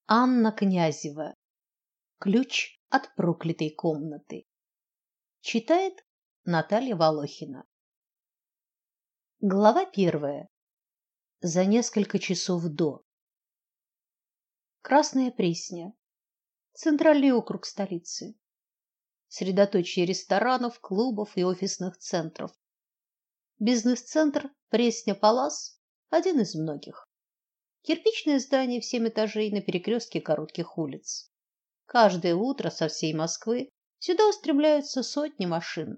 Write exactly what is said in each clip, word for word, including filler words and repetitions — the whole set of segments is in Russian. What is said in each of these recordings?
Анна Князева. Ключ от проклятой комнаты. Читает Наталья Волохина. Глава первая. За несколько часов до. Красная Пресня. Центральный округ столицы. Средоточие ресторанов, клубов и офисных центров. Бизнес-центр Пресня-Палас один из многих. Кирпичное здание в семь этажей на перекрестке коротких улиц. Каждое утро со всей Москвы сюда устремляются сотни машин.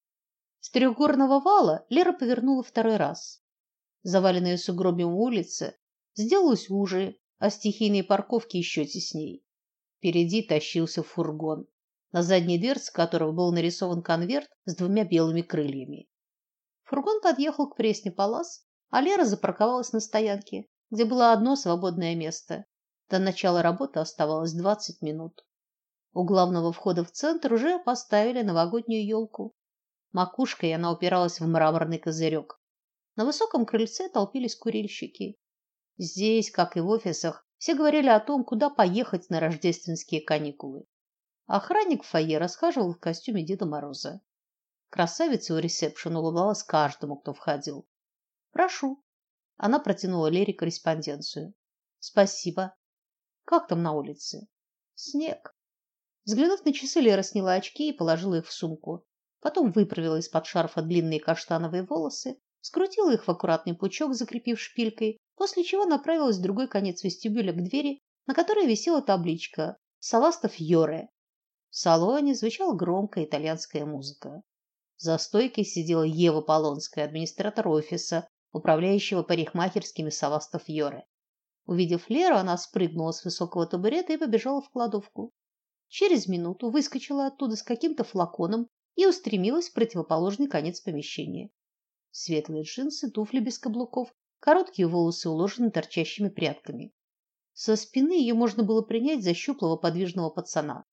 С трехгорного вала Лера повернула второй раз. Заваленная сугробами улица сделалась уже, а стихийные парковки еще тесней. Впереди тащился фургон, на задней дверце которого был нарисован конверт с двумя белыми крыльями. Фургон подъехал к Пресне-Палас, а Лера запарковалась на стоянке, где было одно свободное место. До начала работы оставалось двадцать минут. У главного входа в центр уже поставили новогоднюю елку. Макушкой она упиралась в мраморный козырек. На высоком крыльце толпились курильщики. Здесь, как и в офисах, все говорили о том, куда поехать на рождественские каникулы. Охранник в фойе расхаживал в костюме Деда Мороза. Красавица у ресепшена улыбалась каждому, кто входил. Прошу. Она протянула Лере корреспонденцию. Спасибо. Как там на улице? Снег. Взглянув на часы, Лера сняла очки и положила их в сумку. Потом выправила из-под шарфа длинные каштановые волосы, скрутила их в аккуратный пучок, закрепив шпилькой, после чего направилась в другой конец вестибюля к двери, на которой висела табличка «Саласта Фьоре». В салоне звучала громкая итальянская музыка. За стойкой сидела Ева Полонская, администратор офиса, управляющего парикмахерскими Саласта Фьоре. Увидев Леру, она спрыгнула с высокого табурета и побежала в кладовку. Через минуту выскочила оттуда с каким-то флаконом и устремилась в противоположный конец помещения. Светлые джинсы, туфли без каблуков, короткие волосы уложены торчащими прядками. Со спины ее можно было принять за щуплого подвижного пацана.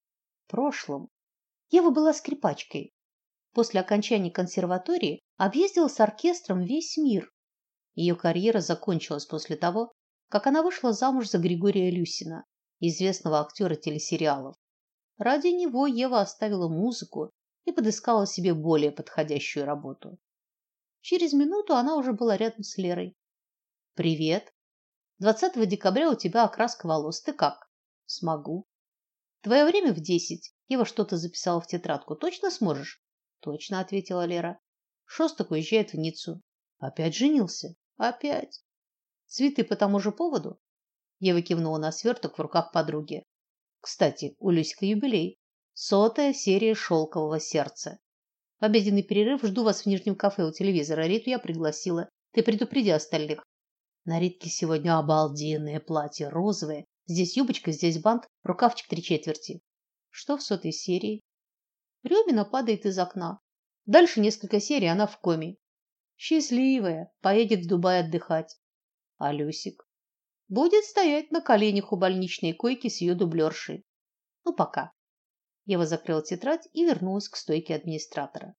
В прошлом Ева была скрипачкой. После окончания консерватории объездила с оркестром весь мир. Ее карьера закончилась после того, как она вышла замуж за Григория Люсина, известного актера телесериалов. Ради него Ева оставила музыку и подыскала себе более подходящую работу. Через минуту она уже была рядом с Лерой. Привет. двадцатого декабря у тебя окраска волос. Ты как? Смогу. Твое время в десять. Ева что-то записала в тетрадку. Точно сможешь? Точно, ответила Лера. Шостак уезжает в Ниццу. Опять женился? Опять. Цветы по тому же поводу? Ева кивнула на сверток в руках подруги. Кстати, у Люсика юбилей. Сотая серия «Шелкового сердца». В обеденный перерыв жду вас в нижнем кафе у телевизора. Риту я пригласила. Ты предупреди остальных. На Ритке сегодня обалденное платье, розовое. Здесь юбочка, здесь бант, рукавчик три четверти. Что в сотой серии? Рюмина падает из окна. Дальше несколько серий, она в коме. Счастливая, поедет в Дубай отдыхать. А Люсик будет стоять на коленях у больничной койки с ее дублершей. Ну, пока. Ева закрыла тетрадь и вернулась к стойке администратора.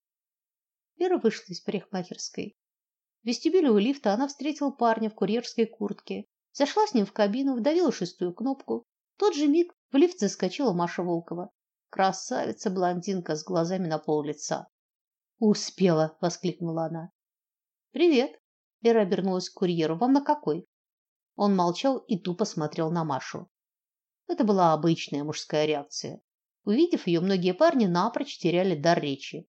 Лера вышла из парикмахерской. В вестибюле у лифта она встретила парня в курьерской куртке, зашла с ним в кабину, вдавила шестую кнопку. В тот же миг в лифт заскочила Маша Волкова. Красавица-блондинка с глазами на пол лица. «Успела!» — воскликнула она. «Привет!» — Лера обернулась к курьеру. «Вам на какой?» Он молчал и тупо смотрел на Машу. Это была обычная мужская реакция. Увидев ее, многие парни напрочь теряли дар речи.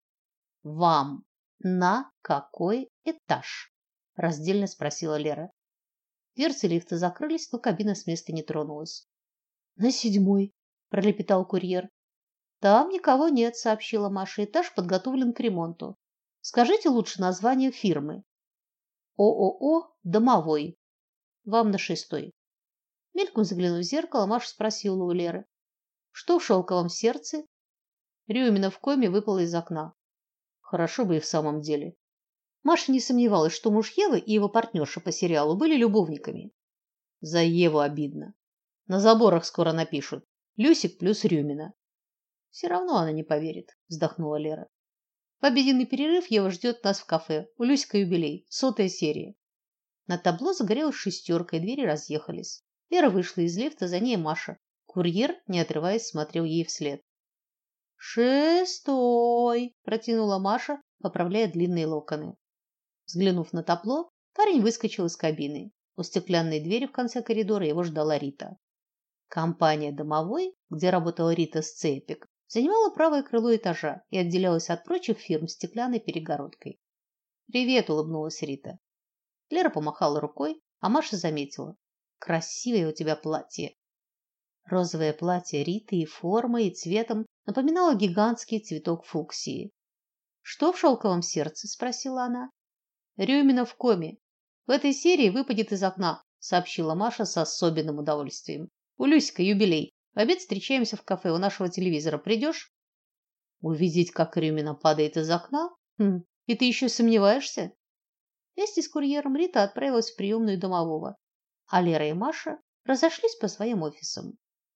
«Вам на какой этаж?» – раздельно спросила Лера. Дверцы лифта закрылись, но кабина с места не тронулась. «На седьмой», – пролепетал курьер. «Там никого нет», – сообщила Маша. «Этаж подготовлен к ремонту. Скажите лучше название фирмы». «ООО «Домовой». Вам на шестой». Мельком заглянув в зеркало, Маша спросила у Леры. «Что в шелковом сердце?» Рюмина в коме выпала из окна. Хорошо бы и в самом деле. Маша не сомневалась, что муж Евы и его партнерша по сериалу были любовниками. За Еву обидно. На заборах скоро напишут: Люсик плюс Рюмина. Все равно она не поверит, вздохнула Лера. В обеденный перерыв Ева ждет нас в кафе. У Люсика юбилей, сотая серия. На табло загорелась шестерка, и двери разъехались. Лера вышла из лифта, за ней Маша. Курьер, не отрываясь, смотрел ей вслед. «Шестой!» – протянула Маша, поправляя длинные локоны. Взглянув на табло, парень выскочил из кабины. У стеклянной двери в конце коридора его ждала Рита. Компания «Домовой», где работала Рита Сцепик, занимала правое крыло этажа и отделялась от прочих фирм стеклянной перегородкой. «Привет!» – улыбнулась Рита. Лера помахала рукой, а Маша заметила. «Красивое у тебя платье!» Розовое платье Риты и формой, и цветом напоминало гигантский цветок фуксии. «Что в шелковом сердце?» – спросила она. «Рюмина в коме. В этой серии выпадет из окна», – сообщила Маша с особенным удовольствием. «У Люсика юбилей. В обед встречаемся в кафе у нашего телевизора. Придешь?» «Увидеть, как Рюмина падает из окна? Хм, и ты еще сомневаешься?» Вместе с курьером Рита отправилась в приемную домового, а Лера и Маша разошлись по своим офисам.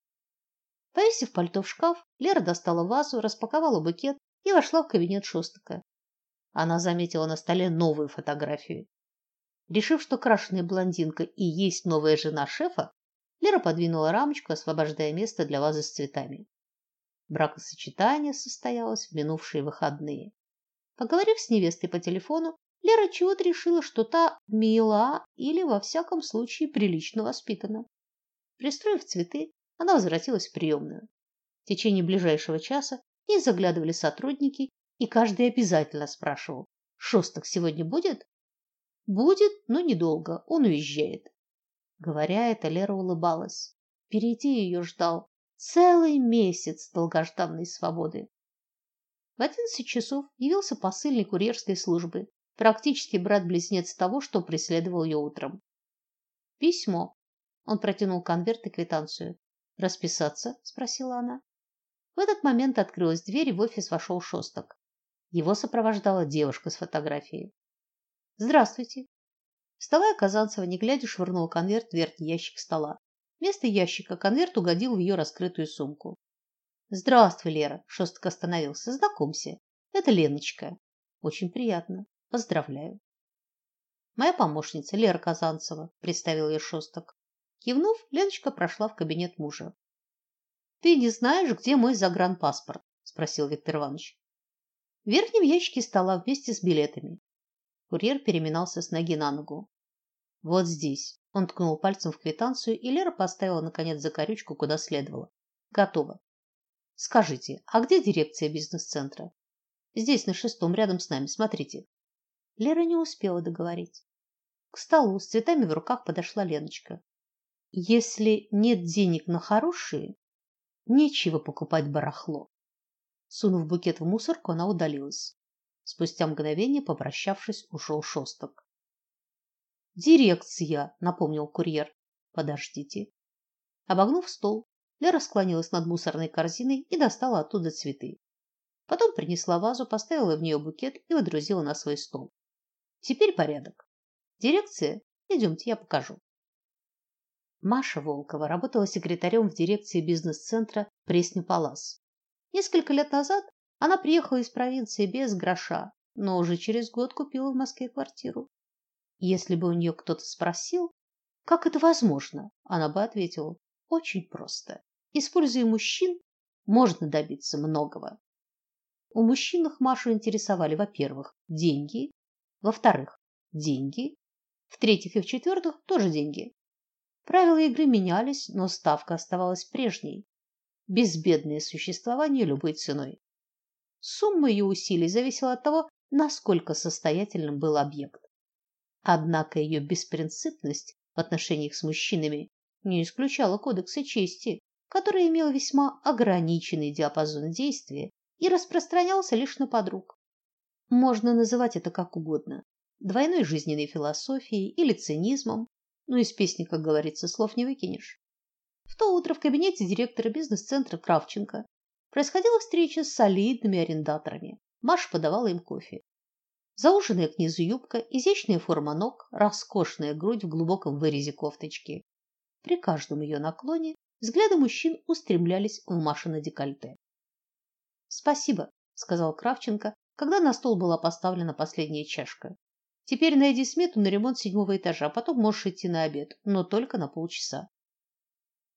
Повесив пальто в шкаф, Лера достала вазу, распаковала букет и вошла в кабинет Шостака. Она заметила на столе новую фотографию. Решив, что крашеная блондинка и есть новая жена шефа, Лера подвинула рамочку, освобождая место для вазы с цветами. Бракосочетание состоялось в минувшие выходные. Поговорив с невестой по телефону, Лера чего-то решила, что та мила или, во всяком случае, прилично воспитана. Пристроив цветы, она возвратилась в приемную. В течение ближайшего часа к ней заглядывали сотрудники, и каждый обязательно спрашивал: «Шостак сегодня будет?» «Будет, но недолго, он уезжает». Говоря это, Лера улыбалась. Впереди ее ждал целый месяц долгожданной свободы. В одиннадцать часов явился посыльный курьерской службы, практически брат-близнец того, что преследовал ее утром. «Письмо». Он протянул конверт и квитанцию. «Расписаться?» – спросила она. В этот момент открылась дверь, и в офис вошел Шостак. Его сопровождала девушка с фотографией. «Здравствуйте». Вставая, Казанцева, не глядя, швырнула конверт в верхний ящик стола. Вместо ящика конверт угодил в ее раскрытую сумку. «Здравствуй, Лера», – Шостак остановился. «Знакомься, это Леночка». «Очень приятно. Поздравляю». «Моя помощница Лера Казанцева», – представил ее Шостак. Кивнув, Леночка прошла в кабинет мужа. «Ты не знаешь, где мой загранпаспорт?» – спросил Виктор Иванович. В верхнем ящике стола вместе с билетами. Курьер переминался с ноги на ногу. «Вот здесь». Он ткнул пальцем в квитанцию, и Лера поставила, наконец, закорючку, куда следовало. «Готово. Скажите, а где дирекция бизнес-центра?» «Здесь, на шестом, рядом с нами. Смотрите». Лера не успела договорить. К столу с цветами в руках подошла Леночка. «Если нет денег на хорошие, нечего покупать барахло». Сунув букет в мусорку, она удалилась. Спустя мгновение, попрощавшись, ушел Шостак. «Дирекция», — напомнил курьер. «Подождите». Обогнув стол, Лера склонилась над мусорной корзиной и достала оттуда цветы. Потом принесла вазу, поставила в нее букет и водрузила на свой стол. «Теперь порядок. Дирекция? Идемте, я покажу». Маша Волкова работала секретарем в дирекции бизнес-центра «Пресня Палас». Несколько лет назад она приехала из провинции без гроша, но уже через год купила в Москве квартиру. Если бы у нее кто-то спросил, как это возможно, она бы ответила: очень просто. Используя мужчин, можно добиться многого. У мужчин Машу интересовали, во-первых, деньги, во-вторых, деньги, в-третьих и в-четвертых, тоже деньги. Правила игры менялись, но ставка оставалась прежней. Безбедное существование любой ценой. Сумма ее усилий зависела от того, насколько состоятельным был объект. Однако ее беспринципность в отношениях с мужчинами не исключала кодекса чести, который имел весьма ограниченный диапазон действия и распространялся лишь на подруг. Можно называть это как угодно: двойной жизненной философией или цинизмом, но из песни, как говорится, слов не выкинешь. В то утро в кабинете директора бизнес-центра Кравченко происходила встреча с солидными арендаторами. Маша подавала им кофе. Зауженная к низу юбка, изящная форма ног, роскошная грудь в глубоком вырезе кофточки. При каждом ее наклоне взгляды мужчин устремлялись в Машино декольте. «Спасибо», — сказал Кравченко, когда на стол была поставлена последняя чашка. «Теперь найди смету на ремонт седьмого этажа, потом можешь идти на обед, но только на полчаса».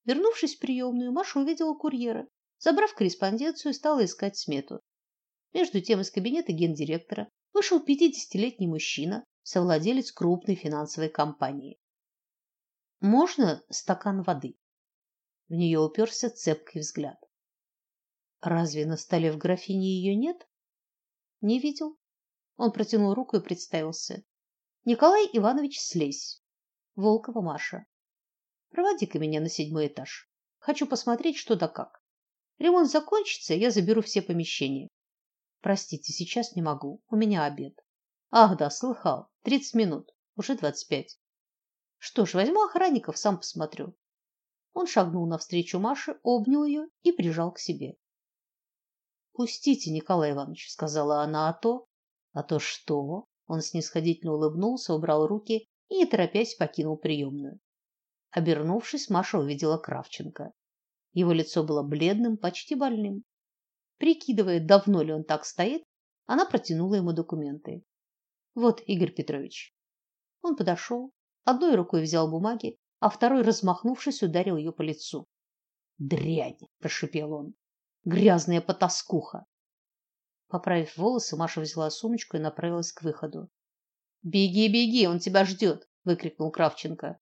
Вернувшись в приемную, Маша увидела курьера. Забрав корреспонденцию, стала искать смету. Между тем из кабинета гендиректора вышел пятидесятилетний мужчина, совладелец крупной финансовой компании. Можно стакан воды? В нее уперся цепкий взгляд. Разве на столе в графине ее нет? Не видел. Он протянул руку и представился. Николай Иванович Слезь. Волкова Маша. Проводи-ка меня на седьмой этаж. Хочу посмотреть, что да как. Ремонт закончится, я заберу все помещения. Простите, сейчас не могу. У меня обед. Ах, да, слыхал. Тридцать минут. Уже двадцать пять. Что ж, возьму охранников, сам посмотрю. Он шагнул навстречу Маше, обнял ее и прижал к себе. Пустите, Николай Иванович, сказала она, а то, а то что? Он снисходительно улыбнулся, убрал руки и, не торопясь, покинул приемную. Обернувшись, Маша увидела Кравченко. Его лицо было бледным, почти больным. Прикидывая, давно ли он так стоит, она протянула ему документы. Вот, Игорь Петрович. Он подошел, одной рукой взял бумаги, а второй, размахнувшись, ударил ее по лицу. Дрянь, прошипел он. Грязная потаскуха. Поправив волосы, Маша взяла сумочку и направилась к выходу. Беги, беги, он тебя ждет, выкрикнул Кравченко.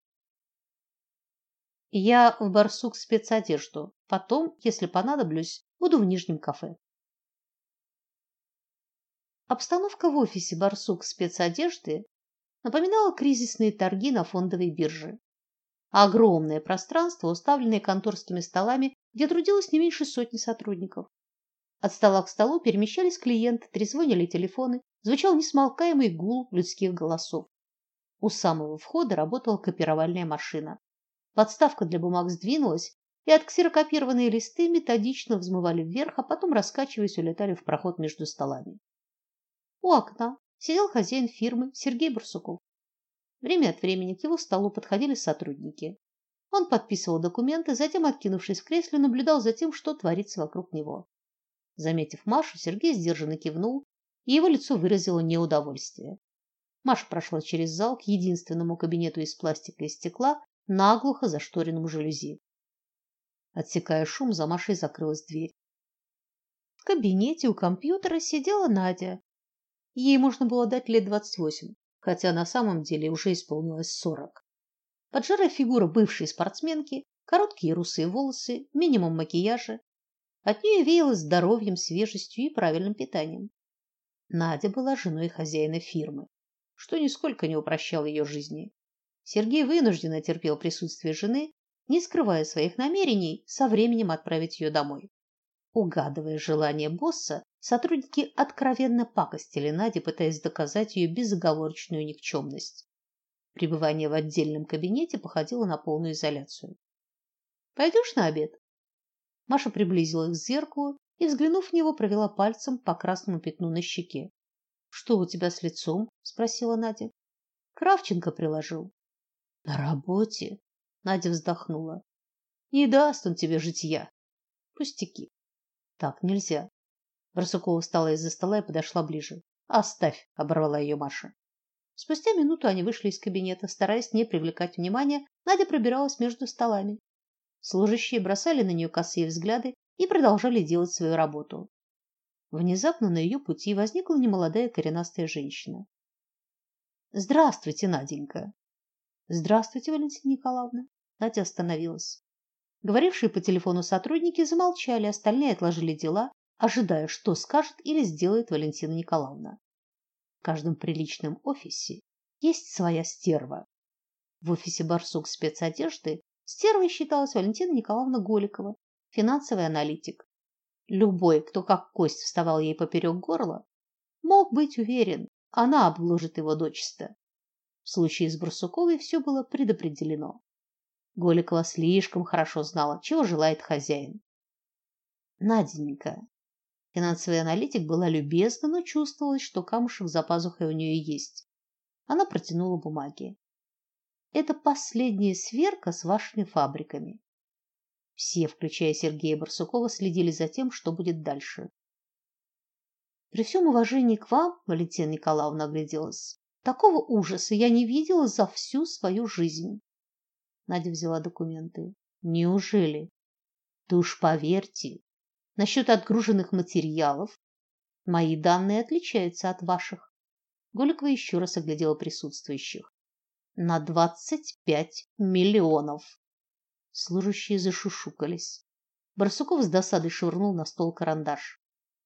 Я в Барсук спецодежду. Потом, если понадоблюсь, буду в Нижнем кафе. Обстановка в офисе Барсук спецодежды напоминала кризисные торги на фондовой бирже. Огромное пространство, уставленное конторскими столами, где трудилось не меньше сотни сотрудников. От стола к столу перемещались клиенты, трезвонили телефоны, звучал несмолкаемый гул людских голосов. У самого входа работала копировальная машина. Подставка для бумаг сдвинулась, и отксерокопированные листы методично взмывали вверх, а потом, раскачиваясь, улетали в проход между столами. У окна сидел хозяин фирмы Сергей Барсуков. Время от времени к его столу подходили сотрудники. Он подписывал документы, затем, откинувшись в кресле, наблюдал за тем, что творится вокруг него. Заметив Машу, Сергей сдержанно кивнул, и его лицо выразило неудовольствие. Маша прошла через зал к единственному кабинету из пластика и стекла, наглухо зашторенному жалюзи. Отсекая шум, за Машей закрылась дверь. В кабинете у компьютера сидела Надя. Ей можно было дать лет двадцать восемь, хотя на самом деле уже исполнилось сорок. Поджарая фигура бывшей спортсменки, короткие русые волосы, минимум макияжа. От нее веяло здоровьем, свежестью и правильным питанием. Надя была женой хозяина фирмы, что нисколько не упрощало ее жизни. Сергей вынужденно терпел присутствие жены, не скрывая своих намерений со временем отправить ее домой. Угадывая желание босса, сотрудники откровенно пакостили Наде, пытаясь доказать ее безоговорочную никчемность. Пребывание в отдельном кабинете походило на полную изоляцию. Пойдешь на обед? Маша приблизилась к зеркалу и, взглянув в него, провела пальцем по красному пятну на щеке. Что у тебя с лицом? Спросила Надя. Кравченко приложил. На работе? Надя вздохнула. Не даст он тебе житья. Пустяки. Так нельзя. Барсукова встала из-за стола и подошла ближе. Оставь, оборвала ее Маша. Спустя минуту они вышли из кабинета, стараясь не привлекать внимания. Надя пробиралась между столами. Служащие бросали на нее косые взгляды и продолжали делать свою работу. Внезапно на ее пути возникла немолодая коренастая женщина. Здравствуйте, Наденька. Здравствуйте, Валентина Николаевна. Надя остановилась. Говорившие по телефону сотрудники замолчали, остальные отложили дела, ожидая, что скажет или сделает Валентина Николаевна. В каждом приличном офисе есть своя стерва. В офисе Барсук спецодежды стервой считалась Валентина Николаевна Голикова, финансовый аналитик. Любой, кто как кость вставал ей поперек горла, мог быть уверен, она обложит его дочисто. В случае с Барсуковой все было предопределено. Голикова слишком хорошо знала, чего желает хозяин. Наденька. Финансовый аналитик была любезна, но чувствовалось, что камушек за пазухой у нее есть. Она протянула бумаги. Это последняя сверка с вашими фабриками. Все, включая Сергея Барсукова, следили за тем, что будет дальше. При всем уважении к вам, Валентина Николаевна, огляделась. Такого ужаса я не видела за всю свою жизнь. Надя взяла документы. Неужели? Да уж поверьте, насчет отгруженных материалов мои данные отличаются от ваших. Голикова еще раз оглядела присутствующих. На двадцать пять миллионов. Служащие зашушукались. Барсуков с досадой швырнул на стол карандаш.